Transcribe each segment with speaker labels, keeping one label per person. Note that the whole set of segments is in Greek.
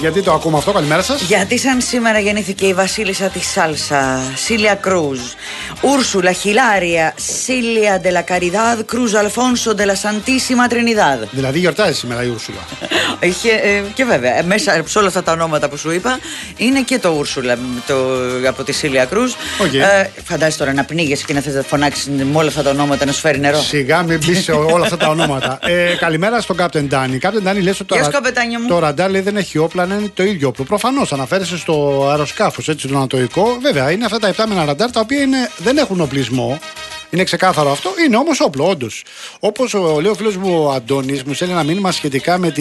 Speaker 1: Γιατί το ακούμε αυτό, καλημέρα σας?
Speaker 2: Γιατί σαν σήμερα γεννήθηκε η βασίλισσα της Σάλσα, Σίλια Κρούζ, Ούρσουλα Χιλάρια, Σίλια ντε λα Καριδάδ, Κρούζ Αλφόνσο ντε λα Σαντίσιμα Τρινιδάδ.
Speaker 1: Δηλαδή γιορτάζει σήμερα η Ούρσουλα.
Speaker 2: Και βέβαια, μέσα σε όλα αυτά τα ονόματα που σου είπα, είναι και το Ούρσουλα από τη Σίλια Κρούζ. Φαντάζεσαι τώρα να πνίγεσαι και να θες να φωνάξεις με όλα αυτά τα ονόματα να σου φέρει νερό.
Speaker 1: Σιγά, μην μπεις σε όλα αυτά τα ονόματα. Καλημέρα στον Κάπτεν Ντάνι. Κάπτεν Ντάνι, λες ότι το ραντάρ λέει δεν έχει όπλα, είναι το ίδιο όπλο. Προφανώς αναφέρεσαι στο αεροσκάφος, έτσι, το ανατοϊκό. Βέβαια, είναι αυτά τα επτάμενα ραντάρ τα οποία δεν έχουν οπλισμό. Είναι ξεκάθαρο αυτό, είναι όμως όπλο, όντως. Όπως λέει ο φίλος μου ο Αντώνης, μου στέλνει ένα μήνυμα σχετικά με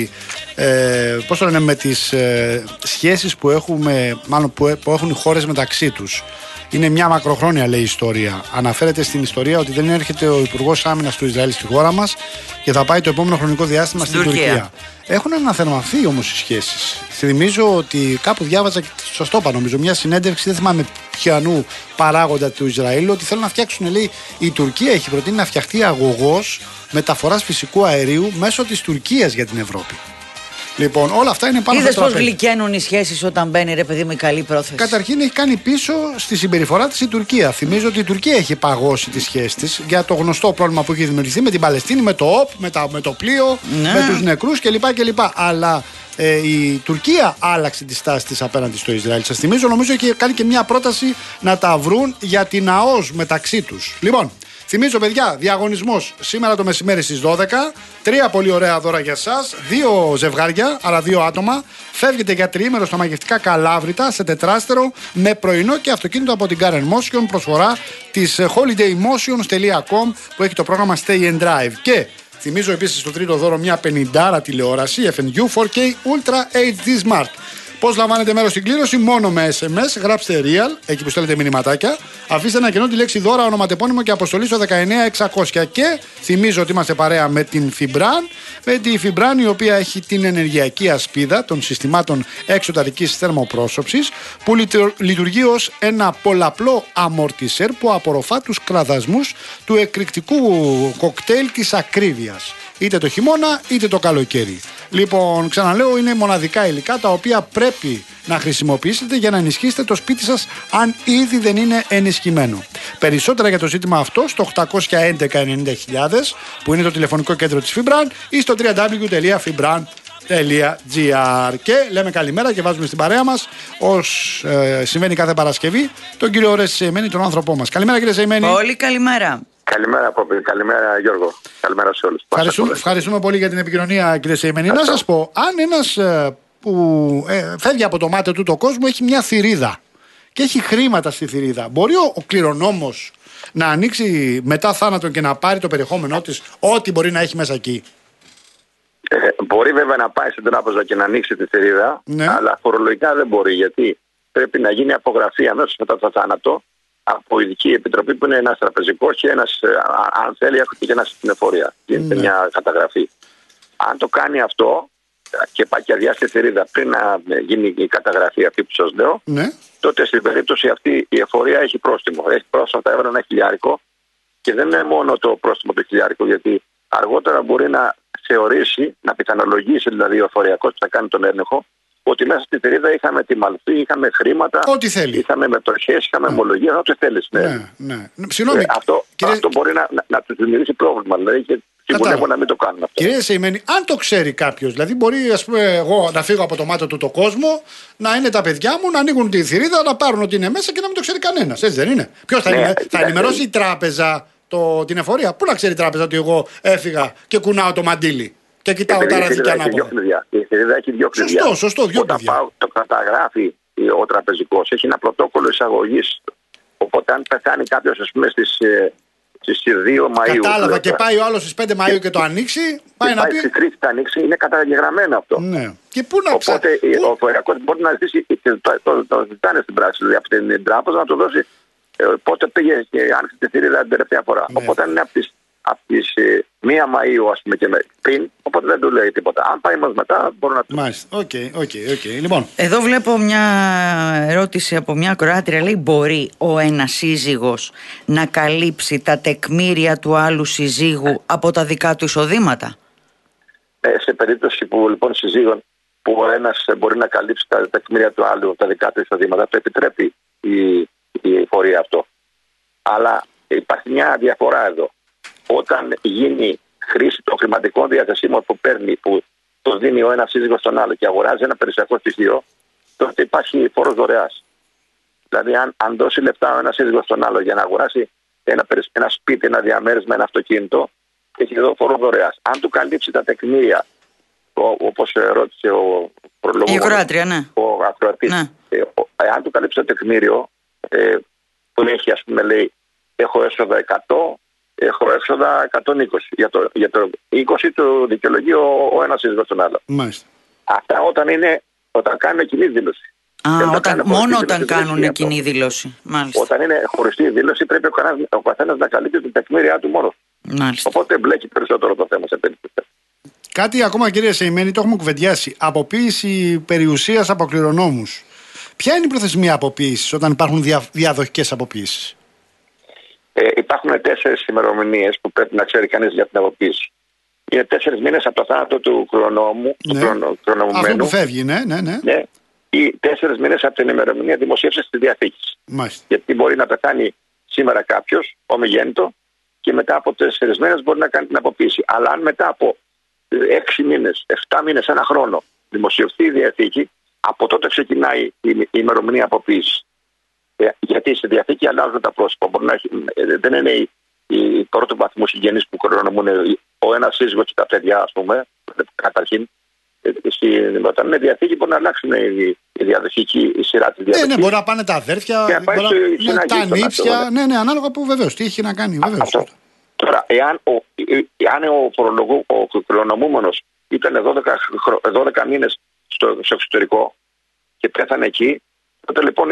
Speaker 1: με τις σχέσεις που έχουμε, μάλλον που έχουν οι χώρες μεταξύ τους. Είναι μια μακροχρόνια, λέει, ιστορία. Αναφέρεται στην ιστορία ότι δεν έρχεται ο Υπουργός Άμυνας του Ισραήλ στη χώρα μας και θα πάει το επόμενο χρονικό διάστημα στην Τουρκία. Έχουν αναθερμανθεί όμως οι σχέσεις. Θυμίζω ότι κάπου διάβαζα, σωστό είπα νομίζω, μια συνέντευξη, δεν θυμάμαι ποιανού παράγοντα του Ισραήλ, ότι θέλουν να φτιάξουν, λέει, η Τουρκία έχει προτείνει να φτιαχτεί αγωγός μεταφοράς φυσικού αερίου μέσω της Τουρκίας για την Ευρώπη. Λοιπόν, όλα αυτά είναι πάνω στο τραπέζι.
Speaker 2: Είδες πώς γλυκαίνουν οι σχέσεις όταν μπαίνει, ρε παιδί μου, η καλή πρόθεση.
Speaker 1: Καταρχήν έχει κάνει πίσω στη συμπεριφορά της η Τουρκία. Θυμίζω ότι η Τουρκία έχει παγώσει τις σχέσεις της για το γνωστό πρόβλημα που έχει δημιουργηθεί με την Παλαιστίνη, με το ΟΠ, με το πλοίο, με τους νεκρούς κλπ. Αλλά η Τουρκία άλλαξε τη στάση της απέναντι στο Ισραήλ. Σας θυμίζω, νομίζω έχει κάνει και μια πρόταση να τα βρουν για την ΑΟΣ μεταξύ τους. Λοιπόν, θυμίζω, παιδιά, διαγωνισμός σήμερα το μεσημέρι στις 12. 3 πολύ ωραία δώρα για εσάς. 2 ζευγάρια, άρα 2 άτομα. Φεύγετε για τριήμερο στα μαγευτικά Καλάβρητα σε τετράστερο με πρωινό και αυτοκίνητο από την Car Motion. Προσφορά της holidaymotions.com που έχει το πρόγραμμα Stay and Drive. Και θυμίζω επίσης το τρίτο δώρο μια 50 τηλεόραση FNU 4K Ultra HD Smart. Πώς λαμβάνετε μέρος στην κλήρωση? Μόνο με SMS. Γράψτε real, εκεί που στέλνετε μηνυματάκια. Αφήστε ένα κενό τη λέξη δώρα, ονοματεπώνυμο και αποστολή στο 19600. Και θυμίζω ότι είμαστε παρέα με την Fibran. Με τη Fibran, η οποία έχει την ενεργειακή ασπίδα των συστημάτων εξωταρικής θερμοπρόσωψης, που λειτουργεί ως ένα πολλαπλό αμορτισέρ που απορροφά τους κραδασμούς του εκρηκτικού κοκτέιλ της ακρίβειας. Είτε το χειμώνα είτε το καλοκαίρι. Λοιπόν, ξαναλέω, είναι μοναδικά υλικά τα οποία πρέπει να χρησιμοποιήσετε για να ενισχύσετε το σπίτι σας, αν ήδη δεν είναι ενισχυμένο. Περισσότερα για το ζήτημα αυτό στο 811-90.000 που είναι το τηλεφωνικό κέντρο της Fibran ή στο www.fibran.gr. Και λέμε καλημέρα και βάζουμε στην παρέα μας, ως συμβαίνει κάθε Παρασκευή, τον κύριο Ορέστη Σεϊμένη, τον άνθρωπό μας. Καλημέρα, κύριε Σεϊμένη.
Speaker 2: Πολύ καλημέρα.
Speaker 3: Καλημέρα, Πόπη. Καλημέρα, Γιώργο. Καλημέρα σε όλους.
Speaker 1: Ευχαριστούμε πολύ για την επικοινωνία, κύριε Σεϊμένη. Να σας πω, αν ένας που φεύγει από το μάτι του το κόσμο έχει μια θηρίδα και έχει χρήματα στη θηρίδα, μπορεί ο κληρονόμος να ανοίξει μετά θάνατον και να πάρει το περιεχόμενό της, ό,τι μπορεί να έχει μέσα εκεί?
Speaker 3: Μπορεί βέβαια να πάει στην τράπεζα και να ανοίξει τη θηρίδα, αλλά φορολογικά δεν μπορεί, γιατί πρέπει να γίνει απογραφή αμέσως μετά το θάνατο από ειδική επιτροπή που είναι ένας τραπεζικός και ένας, αν θέλει, έχει και ένας στην εφορία. Γίνεται μια καταγραφή. Αν το κάνει αυτό και πάει και αδειάσει τη θηρίδα πριν να γίνει η καταγραφή αυτή που σας λέω, τότε στην περίπτωση αυτή η εφορία έχει πρόστιμο. Έχει πρόστιμο, θα έβαλε $1.000 και δεν είναι μόνο το πρόστιμο του $1.000, γιατί αργότερα μπορεί να θεωρήσει, να πιθανολογήσει δηλαδή ο εφοριακός που θα κάνει τον έλεγχο, ότι μέσα στη θηρίδα είχαμε τη μαλφή, είχαμε χρήματα,
Speaker 1: ό,τι θέλει.
Speaker 3: Είχαμε μετοχές, είχαμε ομολογία, ό,τι θέλεις.
Speaker 1: Συγγνώμη,
Speaker 3: αυτό μπορεί να του δημιουργήσει πρόβλημα, δηλαδή, και συμβουλεύω να μην το κάνουν αυτό.
Speaker 1: Κύριε Σεϊμένη, αν το ξέρει κάποιος, δηλαδή μπορεί, ας πούμε, εγώ να φύγω από το μάτι του το κόσμο, να είναι τα παιδιά μου, να ανοίγουν τη θηρίδα, να πάρουν ότι είναι μέσα και να μην το ξέρει κανένας. Έτσι δεν είναι? Ποιος θα ενημερώσει η τράπεζα την εφορία? Πού να ξέρει η τράπεζα ότι εγώ έφυγα και κουνάω το μαντίλι και κοιτάω τα ραδίκια ανάποδα?
Speaker 3: Η θηρίδα έχει 2 κλειδιά.
Speaker 1: Σωστό, 2 κλειδιά.
Speaker 3: Το καταγράφει ο τραπεζικός, έχει ένα πρωτόκολλο εισαγωγής. Οπότε αν πεθάνει κάποιος, ας πούμε, στις 2 Μαΐου.
Speaker 1: Κατάλαβα, και πάει ο άλλος στις 5 Μαΐου και το ανοίξει. Πάει να πει.
Speaker 3: Στις 3 θα ανοίξει, είναι καταγεγραμμένο αυτό.
Speaker 1: Ναι. Και πού να
Speaker 3: Οπότε ο φοριακός μπορεί να ζητήσει, το ζητάνε στην πράξη, δηλαδή από την τράπεζα να του δώσει πότε πήγε και άνοιξε τη θηρίδα την τελευταία φορά. Ναι. Οπότε αν είναι από τις 1 Μαΐου, ας πούμε, και πριν, οπότε δεν του λέει τίποτα. Αν πάει μας μετά, μπορώ να του.
Speaker 1: Μάλιστα. Οκ. Λοιπόν.
Speaker 2: Εδώ βλέπω μια ερώτηση από μια ακροάτρια. Λέει, μπορεί ο ένας σύζυγος να καλύψει τα τεκμήρια του άλλου συζύγου από τα δικά του εισοδήματα?
Speaker 3: Σε περίπτωση που λοιπόν συζύγων που ο ένας μπορεί να καλύψει τα τεκμήρια του άλλου, τα δικά του εισοδήματα, το επιτρέπει η φορεία αυτό. Αλλά υπάρχει μια διαφορά εδώ. Όταν γίνει χρήση των χρηματικών διαθεσίμων που παίρνει, που το δίνει ο ένας σύζυγος στον άλλο και αγοράζει ένα περιουσιακό στοιχείο, τότε υπάρχει φόρος δωρεάς. Δηλαδή, αν δώσει λεφτά ο ένας σύζυγος στον άλλο για να αγοράσει ένα σπίτι, ένα διαμέρισμα, ένα αυτοκίνητο, έχει εδώ φόρο δωρεάς. Αν του καλύψει τα τεκμήρια, όπως ρώτησε ο προλογούμενος,
Speaker 2: η ακροάτρια, ναι.
Speaker 3: Ο ακροατής, ναι. Αν του καλύψει το τεκμήριο, που έχει, ας πούμε, λέει, έχω έσοδα 100, έχω έσοδα 120. Για το 20 του δικαιολογεί ο ένας σύζυγος στον άλλο.
Speaker 1: Μάλιστα.
Speaker 3: Αυτά όταν κάνουν κοινή δήλωση.
Speaker 2: Μόνο όταν κάνουν κοινή δήλωση. Μάλιστα.
Speaker 3: Όταν είναι χωριστή δήλωση, πρέπει ο καθένας να καλύπτει την τεκμήρια του μόνος. Οπότε μπλέκει περισσότερο το θέμα σε περίπτωση.
Speaker 1: Κάτι ακόμα, κύριε Σεϊμένη, το έχουμε κουβεντιάσει. Αποποίηση περιουσίας από κληρονόμους. Ποια είναι η προθεσμία αποποίησης όταν υπάρχουν διαδοχικές αποποίησεις?
Speaker 3: Υπάρχουν 4 ημερομηνίες που πρέπει να ξέρει κανείς για την αποποίηση. Είναι 4 μήνες από το θάνατο του κληρονόμου,
Speaker 1: ναι.
Speaker 3: του κληρονομουμένου.
Speaker 1: Αυτό που φεύγει, ναι.
Speaker 3: Ή 4 μήνες από την ημερομηνία δημοσίευσης της διαθήκης.
Speaker 1: Μάλιστα.
Speaker 3: Γιατί μπορεί να πεθάνει σήμερα κάποιος, ομιγέννητο, και μετά από 4 μήνες μπορεί να κάνει την αποποίηση. Αλλά αν μετά από 6 μήνες, 7 μήνες, 1 χρόνο δημοσιευθεί η διαθήκη, από τότε ξεκινάει η ημερομηνία αποποίησης. Γιατί στη διαθήκη αλλάζουν τα πρόσωπα. Δεν είναι οι πρώτου βαθμού συγγενείς που κληρονομούν ο ένας σύζυγος και τα παιδιά, ας πούμε, καταρχήν. Όταν είναι διαθήκη μπορεί να αλλάξουν η διαδοχική, η σειρά της διαδοχής.
Speaker 1: Ναι, μπορεί να πάνε τα αδέρφια, τα ανήψια, ναι, ανάλογα που βεβαίως τι έχει να κάνει. Βεβαίως.
Speaker 3: Τώρα, εάν ο κληρονομούμενος ήταν 12 μήνες στο εξωτερικό και πέθανε εκεί, τότε λοιπόν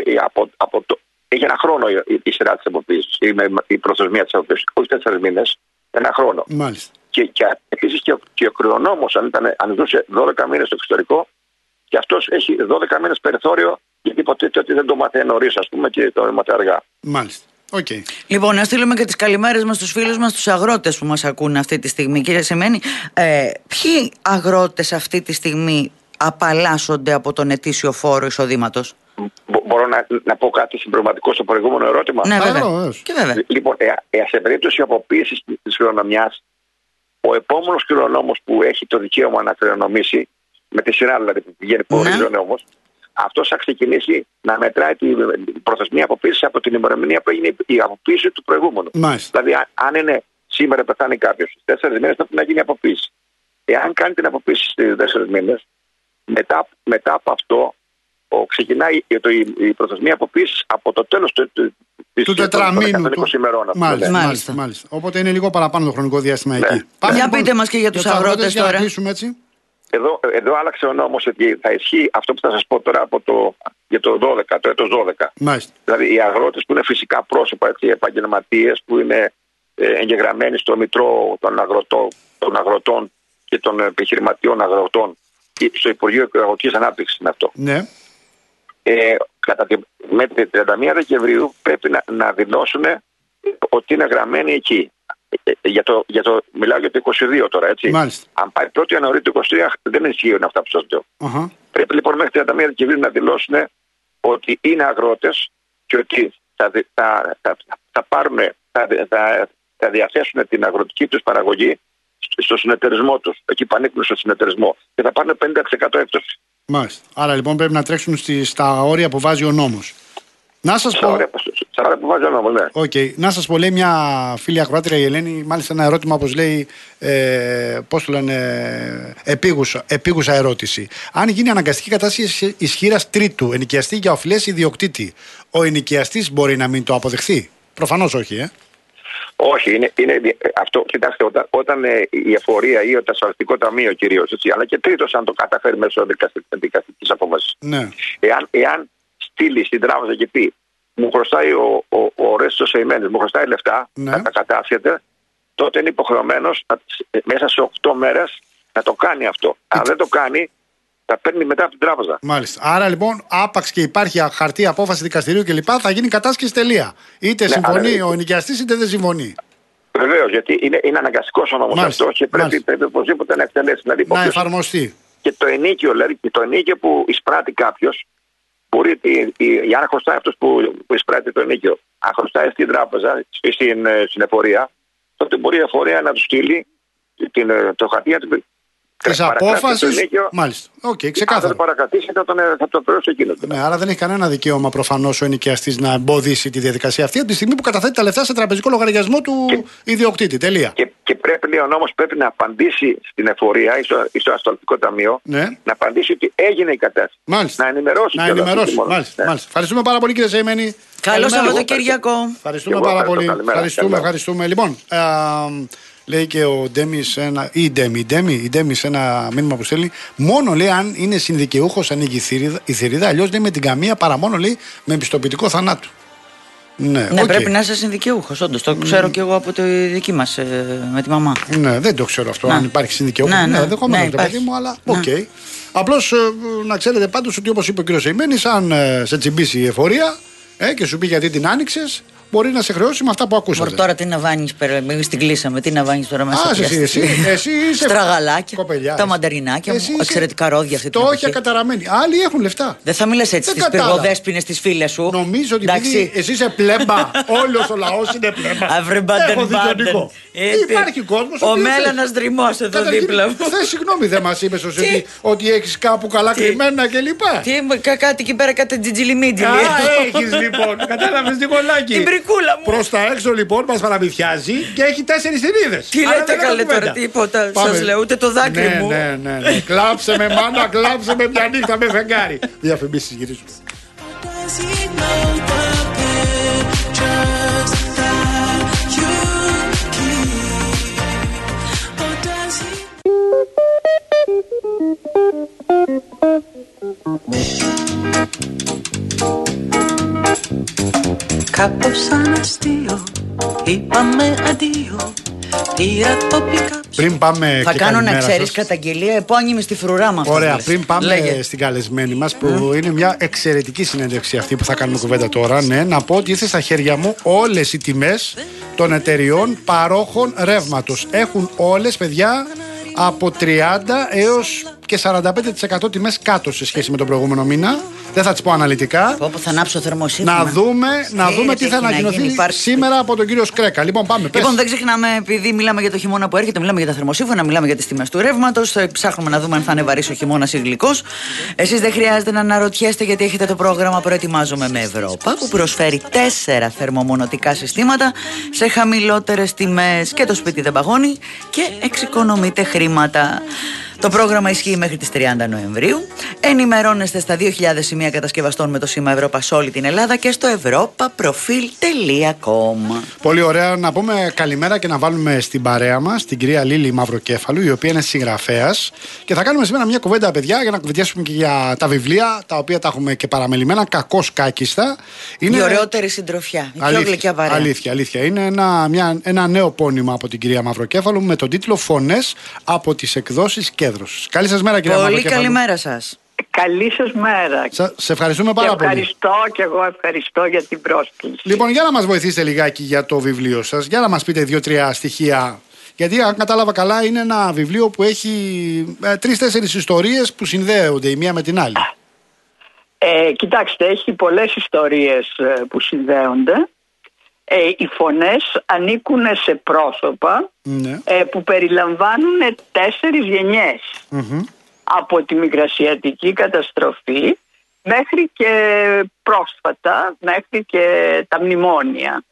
Speaker 3: έχει 1 χρόνο η σειρά της αποποίησης, η προθεσμία της αποποίησης, όχι 4 μήνες, 1 χρόνο.
Speaker 1: Μάλιστα.
Speaker 3: Και επίσης και ο κληρονόμος, αν ζούσε 12 μήνες στο εξωτερικό, και αυτός έχει 12 μήνες περιθώριο, γιατί υποτίθεται ότι δεν το μάθει νωρίς, ας πούμε, και το μάθει αργά.
Speaker 1: Μάλιστα. Okay.
Speaker 2: Λοιπόν, να στείλουμε και τις καλημέρες μας στους φίλους μας, τους αγρότες που μας ακούν αυτή τη στιγμή. Κύριε Σεϊμένη, ποιοι αγρότες αυτή τη στιγμή απαλλάσσονται από τον ετήσιο φόρο εισοδήματος?
Speaker 3: Μπορώ να πω κάτι συμπληρωματικό στο προηγούμενο ερώτημα?
Speaker 2: Ναι, βέβαια. Και βέβαια.
Speaker 3: Λοιπόν, σε περίπτωση αποποίησης της κληρονομιάς, ο επόμενος κληρονόμος που έχει το δικαίωμα να κληρονομήσει, με τη σειρά δηλαδή που πηγαίνει ο κληρονόμος, αυτός θα ξεκινήσει να μετράει την προθεσμία αποποίησης από την ημερομηνία που έγινε η αποποίηση του προηγούμενου.
Speaker 1: Μάλιστα.
Speaker 3: Δηλαδή, αν είναι σήμερα πεθάνει κάποιος, στις 4 μήνες θα πρέπει να γίνει αποποίηση. Εάν κάνει την αποποίηση στις 4 μήνες, μετά από αυτό ξεκινάει η προθεσμία αποποίησης από το τέλος
Speaker 1: του τετραμήνου.
Speaker 3: Μάλιστα.
Speaker 1: Οπότε είναι λίγο παραπάνω το χρονικό διάστημα εκεί.
Speaker 2: Για πείτε μας και για τους αγρότες τώρα.
Speaker 1: Έτσι.
Speaker 3: Εδώ άλλαξε ο νόμος ότι θα ισχύει αυτό που θα σας πω τώρα για το 12, το έτος 12.
Speaker 1: Μάλιστα.
Speaker 3: Δηλαδή οι αγρότες που είναι φυσικά πρόσωπα, επαγγελματίες που είναι εγγεγραμμένοι στο Μητρό των αγροτών και των επιχειρηματιών αγροτών και στο Υπουργείο Αγροτικής Ανάπτυξης είναι αυτό.
Speaker 1: Ναι.
Speaker 3: Μέχρι 31 Δεκεμβρίου πρέπει να δηλώσουν ότι είναι γραμμένοι εκεί. Μιλάω για το 22 τώρα, έτσι.
Speaker 1: Μάλιστα.
Speaker 3: Αν πάει 1η Ιανουαρίου του 23 δεν ισχύουν αυτά που σας λέω. Πρέπει λοιπόν μέχρι 31 Δεκεμβρίου να δηλώσουν ότι είναι αγρότες και ότι θα διαθέσουν την αγροτική τους παραγωγή στο συνεταιρισμό τους, εκεί που ανήκουν στο συνεταιρισμό, και θα πάρουν 50% έκπτωση.
Speaker 1: Μάλιστα. Άρα λοιπόν πρέπει να τρέξουν στα όρια που βάζει ο νόμος. Να σας πω.
Speaker 3: Στα όρια που βάζει ο νόμος, ναι.
Speaker 1: Okay. Να σας πω, λέει μια φίλη ακροάτρια η Ελένη, μάλιστα ένα ερώτημα, όπως λέει, πώς το λένε, επίγουσα ερώτηση. Αν γίνει αναγκαστική κατάσταση ισχύρας τρίτου ενοικιαστή για οφειλές ιδιοκτήτη, ο ενοικιαστής μπορεί να μην το αποδεχθεί? Προφανώς όχι,
Speaker 3: Όχι, αυτό, κοιτάξτε, όταν η εφορία ή το ασφαλιστικό ταμείο κυρίως, αλλά και τρίτος αν το καταφέρει μέσω δικαστικής απόφασης.
Speaker 1: Ναι.
Speaker 3: Εάν στείλει στην τράπεζα και πει, μου χρωστάει ο Ρέστος Σεϊμένης, μου χρωστάει λεφτά,
Speaker 1: ναι,
Speaker 3: τα κατάσχεται, τότε είναι υποχρεωμένος μέσα σε 8 μέρες να το κάνει αυτό. Αν δεν το κάνει, θα παίρνει μετά από την τράπεζα.
Speaker 1: Μάλιστα. Άρα λοιπόν, άπαξ και υπάρχει χαρτί, απόφαση δικαστηρίου κλπ., θα γίνει κατάσχεση τελεία. Είτε συμφωνεί ο ενοικιαστής είτε δεν συμφωνεί.
Speaker 3: Βεβαίως, γιατί είναι αναγκαστικός ο νόμος αυτό και πρέπει οπωσδήποτε να εκτελέσει. Δηλαδή,
Speaker 1: να εφαρμοστεί.
Speaker 3: και το ενίκιο, δηλαδή και το ενίκιο που εισπράττει κάποιος, μπορεί, αν χρωστάει αυτός που εισπράττει το ενίκιο, αν χρωστάει στην τράπεζα, στην εφορία, τότε μπορεί η εφορία να του στείλει το χαρτί
Speaker 1: της απόφασης. Μάλιστα. Ξεκάθαρα.
Speaker 3: Αν δεν το παρακρατήσει, θα το πληρώσει εκείνο.
Speaker 1: Ναι, άρα δεν έχει κανένα δικαίωμα προφανώς ο ενοικιαστής να εμποδίσει τη διαδικασία αυτή από τη στιγμή που καταθέτει τα λεφτά σε τραπεζικό λογαριασμό του ιδιοκτήτη. Τελεία.
Speaker 3: Και πρέπει, λέει ο νόμος, πρέπει να απαντήσει στην εφορία ή στο αστολτικό ταμείο, να απαντήσει ότι έγινε η κατάσταση.
Speaker 1: Μάλιστα.
Speaker 3: Να ενημερώσει.
Speaker 1: Μάλιστα. Ευχαριστούμε πάρα πολύ, κύριε Σεϊμένη.
Speaker 2: Καλό Σαββατοκύριακο.
Speaker 1: Ευχαριστούμε πάρα πολύ. Ευχαριστούμε. Λοιπόν. Λέει και ο Ντέμις η Ντέμις ένα μήνυμα που στέλνει. Μόνο λέει αν είναι συνδικαιούχος ανοίγει η θηρίδα. Αλλιώς λέει με την καμία παρά μόνο λέει με πιστοποιητικό θανάτου. Ναι,
Speaker 2: πρέπει να είσαι συνδικαιούχος. Όντως το ξέρω και εγώ από τη δική μας με τη μαμά.
Speaker 1: Ναι, δεν το ξέρω αυτό. Αν υπάρχει συνδικαιούχος. Ναι, δεχόμενο το παιδί μου, αλλά οκ. Απλώς να ξέρετε πάντως ότι όπως είπε ο κ. Σεϊμένης, αν σε τσιμπήσει η εφορία και σου πει γιατί την άνοιξες, μπορεί να σε χρεώσει με αυτά που ακούσατε.
Speaker 2: Τώρα τι να βάνεις, εμείς την κλείσαμε, τι να βάνεις τώρα μέσα.
Speaker 1: Εσύ είσαι
Speaker 2: στραγαλάκια,
Speaker 1: κοπελιά,
Speaker 2: τα μανταρινάκια μου, εξαιρετικά ρόδια αυτή την εποχή.
Speaker 1: Φτώχεια καταραμένη. Άλλοι έχουν λεφτά.
Speaker 2: Δεν θα μιλάς έτσι στις πυργοδέσποινες τις φίλες σου.
Speaker 1: Νομίζω ότι εσύ είσαι πλέμπα, όλος ο λαός είναι πλέμπα. Έχω δικαιωτικό. Υπάρχει κόσμος.
Speaker 2: Ο Μέλανας Δρυμός εδώ δίπλα μου.
Speaker 1: Συγγνώμη, δεν μας είπες ότι έχεις κάπου καλά κρυμμένα κλπ.
Speaker 2: Κάτι εκεί πέρα, κάτι τζιτζιλιμίτζιλι.
Speaker 1: Έχεις λοιπόν, κατάλαβες Νικολάκη. Προς τα έξω λοιπόν μας παραμυθιάζει και έχει 4 θηρίδες.
Speaker 2: Τι λέτε καλέ τώρα, τίποτα. Σας λέω, ούτε το δάκρυ μου.
Speaker 1: Ναι. Κλάψε με μάνα, κλάψε με μια νύχτα με φεγγάρι. Διαφημίσεις γυρίζουμε.
Speaker 4: Κάπως σαν αστείο είπαμε αντίο.
Speaker 1: Πριν πάμε
Speaker 2: θα κάνω να ξέρεις καταγγελία επώνυμη στη φρουρά μας.
Speaker 1: Ωραία, πριν πάμε στην καλεσμένη μας που είναι μια εξαιρετική συνέντευξη αυτή που θα κάνουμε κουβέντα τώρα. Ναι, να πω ότι ήρθε στα χέρια μου όλες οι τιμές των εταιριών παρόχων ρεύματος. Έχουν όλες, παιδιά, από 30 έως και 45% τιμές κάτω σε σχέση με τον προηγούμενο μήνα. Δεν θα τις πω αναλυτικά.
Speaker 2: Όπου θα ανάψω θερμοσύφωνα.
Speaker 1: Να δούμε τι θα ανακοινωθεί σήμερα από τον κύριο Σκρέκα. Λοιπόν, πάμε.
Speaker 2: Λοιπόν, δεν ξεχνάμε, επειδή μιλάμε για το χειμώνα που έρχεται, μιλάμε για τα θερμοσύφωνα, μιλάμε για τις τιμές του ρεύματος. Ψάχνουμε να δούμε αν θα είναι βαρύς ο χειμώνας ή γλυκός. Εσείς δεν χρειάζεται να αναρωτιέστε, γιατί έχετε το πρόγραμμα Προετοιμάζομαι με Ευρώπα, που προσφέρει 4 θερμομονωτικά συστήματα σε χαμηλότερες τιμές και το σπίτι δεν παγώνει και εξοικονομείτε χρήματα. Το πρόγραμμα ισχύει μέχρι τις 30 Νοεμβρίου. Ενημερώνεστε στα 2.000 σημεία κατασκευαστών με το σήμα Ευρώπα σε όλη την Ελλάδα και στο europaprofil.com.
Speaker 1: Πολύ ωραία. Να πούμε καλημέρα και να βάλουμε στην παρέα μας την κυρία Λίλη Μαυροκέφαλου, η οποία είναι συγγραφέας. Και θα κάνουμε σήμερα μια κουβέντα, παιδιά, για να κουβεντιάσουμε και για τα βιβλία, τα οποία τα έχουμε και παραμελημένα, κακώς κάκιστα.
Speaker 2: Είναι η ωραιότερη συντροφιά. Η πιο γλυκιά παρέα.
Speaker 1: Αλήθεια. Είναι ένα νέο πόνημα από την κυρία Μαυροκέφαλου με τον τίτλο Φωνές από τις εκδόσεις Κέντρος. Καλή σας μέρα, κυρία Μαυροκέφαλου.
Speaker 2: Πολύ καλημέρα σας.
Speaker 5: Καλή σας μέρα.
Speaker 1: Σε ευχαριστούμε πάρα πολύ.
Speaker 5: Ευχαριστώ και εγώ ευχαριστώ για την πρόσκληση.
Speaker 1: Λοιπόν, για να μας βοηθήσετε λιγάκι για το βιβλίο σας, για να μας πείτε 2-3 στοιχεία. Γιατί αν κατάλαβα καλά είναι ένα βιβλίο που έχει 3-4 ιστορίες που συνδέονται η μία με την άλλη.
Speaker 5: Κοιτάξτε, έχει πολλές ιστορίες που συνδέονται. Οι φωνές ανήκουν σε πρόσωπα που περιλαμβάνουν 4 γενιές. Από τη Μικρασιατική καταστροφή μέχρι και πρόσφατα, μέχρι και τα μνημόνια.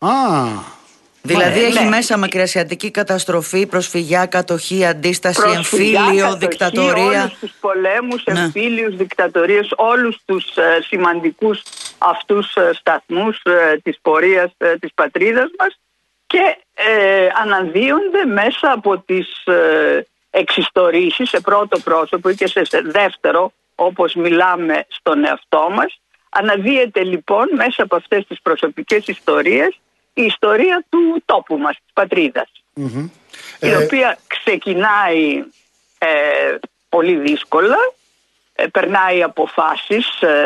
Speaker 2: Δηλαδή έχει μέσα Μικρασιατική καταστροφή, προσφυγιά, κατοχή, αντίσταση, εμφύλιο, δικτατορία.
Speaker 5: Όλους τους πολέμους, εμφύλιους, δικτατορίες, όλους τους σημαντικούς αυτούς σταθμούς της πορείας της πατρίδας μας και αναδύονται μέσα από τις εξιστορήσεις σε πρώτο πρόσωπο και σε δεύτερο, όπως μιλάμε στον εαυτό μας. Αναδύεται λοιπόν μέσα από αυτές τις προσωπικές ιστορίες η ιστορία του τόπου μας, της πατρίδας, η οποία ξεκινάει πολύ δύσκολα, περνάει αποφάσεις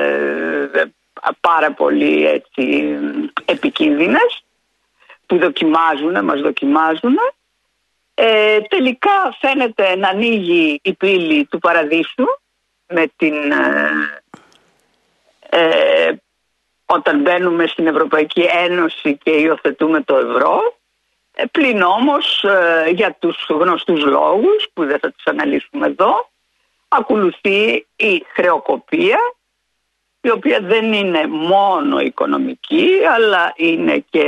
Speaker 5: πάρα πολύ έτσι, επικίνδυνες που μας δοκιμάζουν Τελικά φαίνεται να ανοίγει η πύλη του παραδείσου με όταν μπαίνουμε στην Ευρωπαϊκή Ένωση και υιοθετούμε το ευρώ. Πλην όμως για τους γνωστούς λόγους που δεν θα τους αναλύσουμε εδώ, ακολουθεί η χρεοκοπία, η οποία δεν είναι μόνο οικονομική αλλά είναι και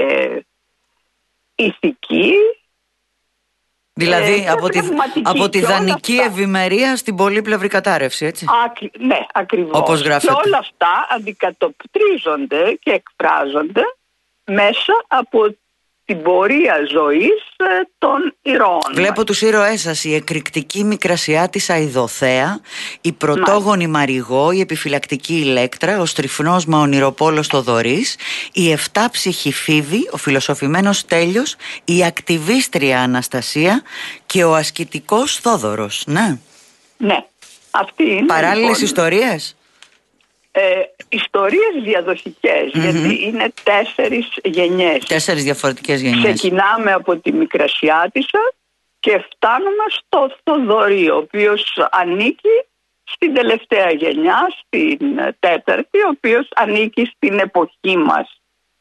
Speaker 5: ηθική.
Speaker 2: Δηλαδή από τη δανεική ευημερία στην πολύπλευρη κατάρρευση, έτσι.
Speaker 5: Ναι, ακριβώς.
Speaker 2: Όπως γράφεται.
Speaker 5: Και όλα αυτά αντικατοπτρίζονται και εκφράζονται μέσα από την πορεία ζωής των ηρώων.
Speaker 2: Βλέπω τους ήρωές σας: η εκρηκτική Μικρασιάτισσα Ιδωθέα, η πρωτόγονη Μαριγώ, η επιφυλακτική Ηλέκτρα, ο στριφνός μα ονειροπόλος Θοδωρής, η εφτάψυχη Φίβη, ο φιλοσοφημένος Τέλειος, η ακτιβίστρια Αναστασία και ο ασκητικός Θόδωρος. Ναι.
Speaker 5: Ναι. Αυτή είναι,
Speaker 2: παράλληλες
Speaker 5: λοιπόν,
Speaker 2: ιστορίες.
Speaker 5: Ιστορίες διαδοχικές, γιατί είναι 4 γενιές.
Speaker 2: 4 διαφορετικές γενιές. Ξεκινάμε
Speaker 5: από τη Μικρασιάτισσα και φτάνουμε στο Θοδωρή, ο οποίος ανήκει στην τελευταία γενιά, στην 4η, ο οποίος ανήκει στην εποχή μας.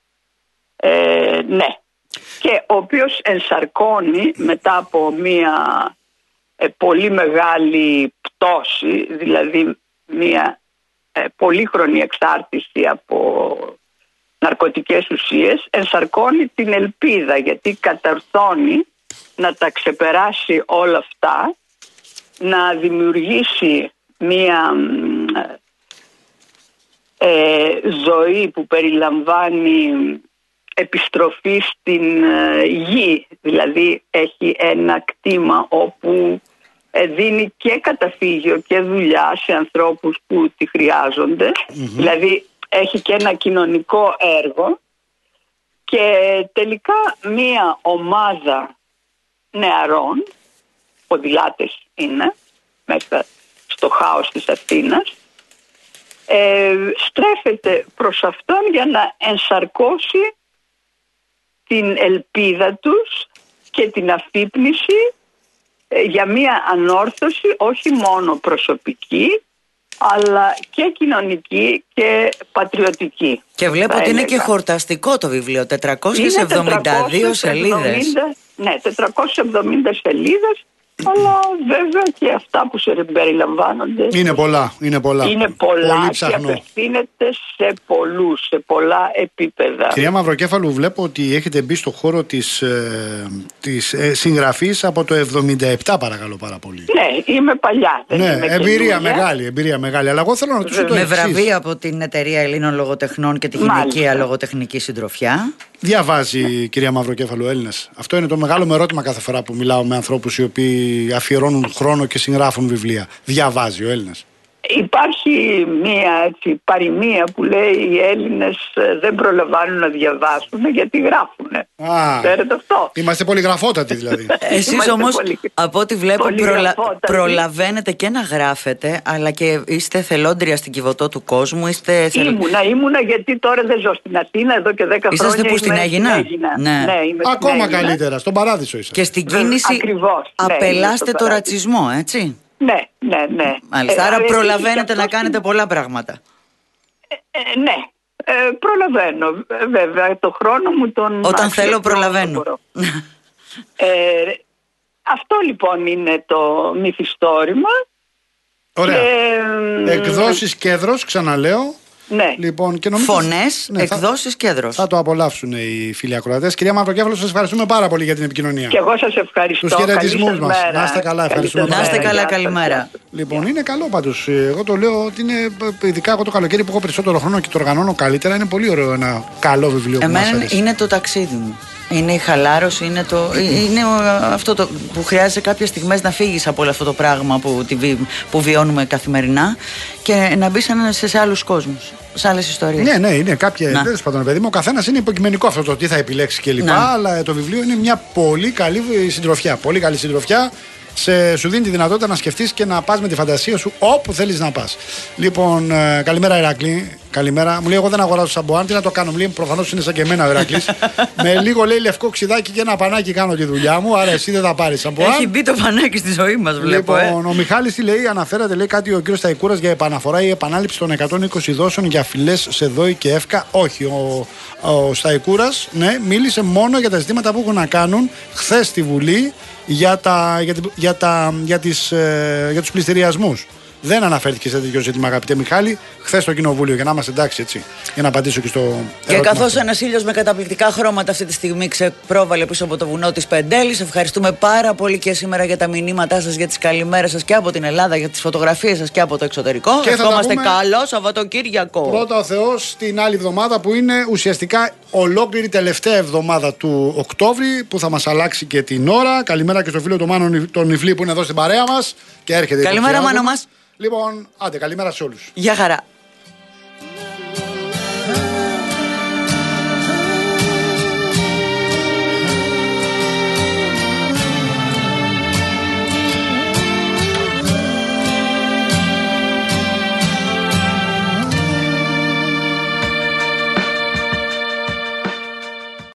Speaker 5: Ναι. Και ο οποίος ενσαρκώνει μετά από μία πολύ μεγάλη πτώση, δηλαδή μία πολύχρονη εξάρτηση από ναρκωτικές ουσίες, ενσαρκώνει την ελπίδα, γιατί καταρθώνει να τα ξεπεράσει όλα αυτά, να δημιουργήσει μία ζωή που περιλαμβάνει επιστροφή στην γη, δηλαδή έχει ένα κτήμα όπου δίνει και καταφύγιο και δουλειά σε ανθρώπους που τη χρειάζονται, δηλαδή έχει και ένα κοινωνικό έργο, και τελικά μία ομάδα νεαρών, ποδηλάτες είναι, μέσα στο χάος της Αθήνας, στρέφεται προς αυτόν για να ενσαρκώσει την ελπίδα τους και την αφύπνιση για μία ανόρθωση όχι μόνο προσωπική αλλά και κοινωνική και πατριωτική.
Speaker 2: Και βλέπω ότι είναι και χορταστικό το βιβλίο, 472 σελίδες.
Speaker 5: Ναι, 470 σελίδες, αλλά βέβαια και αυτά που περιλαμβάνονται.
Speaker 1: Είναι πολλά. Είναι πολλά
Speaker 5: και απευθύνεται σε πολλούς, σε πολλά επίπεδα.
Speaker 1: Κυρία Μαυροκέφαλου, βλέπω ότι έχετε μπει στο χώρο της συγγραφής από το 1977, παρακαλώ πάρα πολύ.
Speaker 5: Ναι, είμαι παλιά.
Speaker 1: Ναι, εμπειρία μεγάλη. Αλλά εγώ θέλω να ρωτήσω το εξής.
Speaker 2: Με βραβεία από την Εταιρεία Ελλήνων Λογοτεχνών και τη Γυναικεία Λογοτεχνική Συντροφιά. Διαβάζει,
Speaker 1: κυρία Μαυροκέφαλου, Έλληνες? Αυτό είναι το μεγάλο μου ερώτημα κάθε φορά που μιλάω με ανθρώπους οι οποίοι αφιερώνουν χρόνο και συγγράφουν βιβλία. Διαβάζει ο Έλληνας?
Speaker 5: Υπάρχει μία παροιμία που λέει οι Έλληνες δεν προλαμβάνουν να διαβάσουν γιατί γράφουν. Ξέρετε αυτό?
Speaker 1: Είμαστε πολυγραφότατοι δηλαδή.
Speaker 2: Εσείς όμως από ό,τι βλέπω προλαβαίνετε και να γράφετε, αλλά και είστε θελόντρια στην Κιβωτό του κόσμου.
Speaker 5: Ήμουνα, γιατί τώρα δεν ζω στην Αθήνα εδώ και 10 χρόνια.
Speaker 2: Είσαστε που στην Αίγινα?
Speaker 5: Ναι,
Speaker 1: ακόμα καλύτερα, στον Παράδεισο είσαστε.
Speaker 2: Και στην κίνηση απελάστε το ρατσισμό, έτσι?
Speaker 5: Ναι.
Speaker 2: Μάλιστα, άρα προλαβαίνετε να κάνετε πολλά πράγματα.
Speaker 5: Ναι, προλαβαίνω. Βέβαια, το χρόνο μου τον...
Speaker 2: Όταν θέλω προλαβαίνω.
Speaker 5: Αυτό λοιπόν είναι το μυθιστόρημα.
Speaker 1: Ωραία. Εκδόσεις Κέδρος, ξαναλέω.
Speaker 5: Ναι.
Speaker 1: Λοιπόν, και νομίζω,
Speaker 2: φωνές, εκδόσεις Κέδρος.
Speaker 1: Θα το απολαύσουν οι φίλοι ακροατές. Κυρία Μαυροκέφαλου, σας ευχαριστούμε πάρα πολύ για την επικοινωνία.
Speaker 5: Και εγώ σας ευχαριστώ.
Speaker 1: Τους χαιρετισμούς μας. Να είστε καλά, ευχαριστούμε.
Speaker 2: Να είστε καλά, καλημέρα.
Speaker 1: Λοιπόν, είναι καλό πάντως. Εγώ το λέω ότι είναι, ειδικά εγώ το καλοκαίρι που έχω περισσότερο χρόνο και το οργανώνω καλύτερα, είναι πολύ ωραίο ένα καλό βιβλίο που μας αρέσει.
Speaker 2: Είναι το ταξίδι μου. Είναι η χαλάρωση, είναι αυτό που χρειάζεται κάποιες στιγμές να φύγεις από όλο αυτό το πράγμα που βιώνουμε καθημερινά και να μπεις σε άλλους κόσμους, σε άλλες ιστορίες.
Speaker 1: Ναι, είναι κάποια. Τέλος πάντων, παιδί μου, ο καθένας είναι υποκειμενικό αυτό το τι θα επιλέξει κλπ. Αλλά το βιβλίο είναι μια πολύ καλή συντροφιά. Πολύ καλή συντροφιά. σου δίνει τη δυνατότητα να σκεφτείς και να πας με τη φαντασία σου όπου θέλεις να πας. Λοιπόν, καλημέρα Ηρακλή. Καλημέρα. Μου λέει: εγώ δεν αγοράζω σαμπουάν. Τι να το κάνω, μου λέει: προφανώς είναι σαν και εμένα ο Ηρακλής. Με λίγο λέει λευκό ξιδάκι και ένα πανάκι κάνω τη δουλειά μου. Άρα εσύ δεν θα πάρεις σαμπουάν.
Speaker 2: Έχει μπει το πανάκι στη ζωή μας, βλέπω.
Speaker 1: Λοιπόν, ο Μιχάλης τι λέει: αναφέρατε λέει κάτι ο κύριος Σταϊκούρας για επαναφορά ή επανάληψη των 120 δόσεων για φυλές σε δόη και εύκα. Όχι. Ο Σταϊκούρας μίλησε μόνο για τα ζητήματα που έχουν να κάνουν χθες στη Βουλή για τους πληστηριασμούς. Δεν αναφέρθηκε σε τέτοιο ζήτημα, αγαπητέ Μιχάλη, χθες στο Κοινοβούλιο, για να είμαστε εντάξει, έτσι. Για να απαντήσω και στο ερώτημα.
Speaker 2: Και καθώς ένας ήλιος με καταπληκτικά χρώματα αυτή τη στιγμή ξεπρόβαλε πίσω από το βουνό της Πεντέλης, ευχαριστούμε πάρα πολύ και σήμερα για τα μηνύματά σας, για τις καλημέρες σας και από την Ελλάδα, για τις φωτογραφίες σας και από το εξωτερικό. Και ευχόμαστε καλό Σαββατοκύριακο.
Speaker 1: Πρώτα ο Θεός την άλλη εβδομάδα που είναι ουσιαστικά ολόκληρη τελευταία εβδομάδα του Οκτώβρη, που θα μας αλλάξει και την ώρα. Καλημέρα και στο φίλο του Μάνο τον Νιφλή που είναι εδώ στην παρέα μας και έρχεται.
Speaker 2: Καλημέρα, Μάνο μας.
Speaker 1: Λοιπόν, άντε, καλημέρα σε όλους.
Speaker 2: Γεια χαρά.